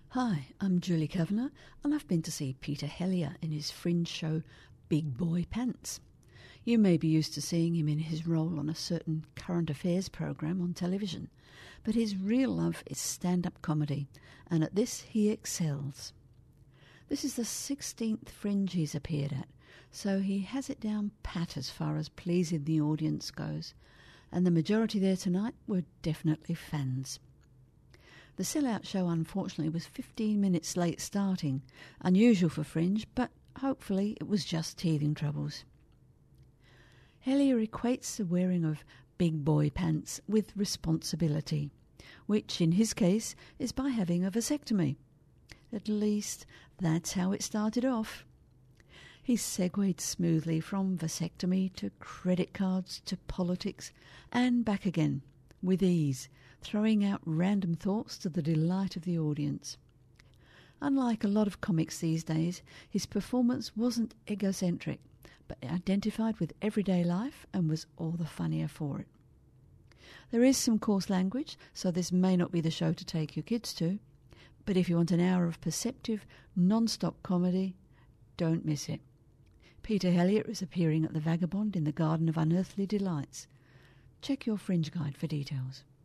Hi, I'm Julie Kavanagh, and I've been to see Peter Hellier in his fringe show Big Boy Pants. You may be used to seeing him in his role on a certain current affairs program on television, but his real love is stand-up comedy, and at this he excels. This is the 16th fringe he's appeared at, so he has it down pat as far as pleasing the audience goes, and the majority there tonight were definitely fans. The Sellout show, unfortunately, was 15 minutes late starting, unusual for Fringe, but hopefully it was just teething troubles. Hellier equates the wearing of big boy pants with responsibility, which in his case is by having a vasectomy. At least that's how it started off. He segued smoothly from vasectomy to credit cards to politics and back again, with ease, throwing out random thoughts to the delight of the audience. Unlike a lot of comics these days, his performance wasn't egocentric, but identified with everyday life and was all the funnier for it. There is some coarse language, so this may not be the show to take your kids to, but if you want an hour of perceptive, non-stop comedy, don't miss it. Peter Hellier is appearing at the Vagabond in the Garden of Unearthly Delights. Check your Fringe Guide for details.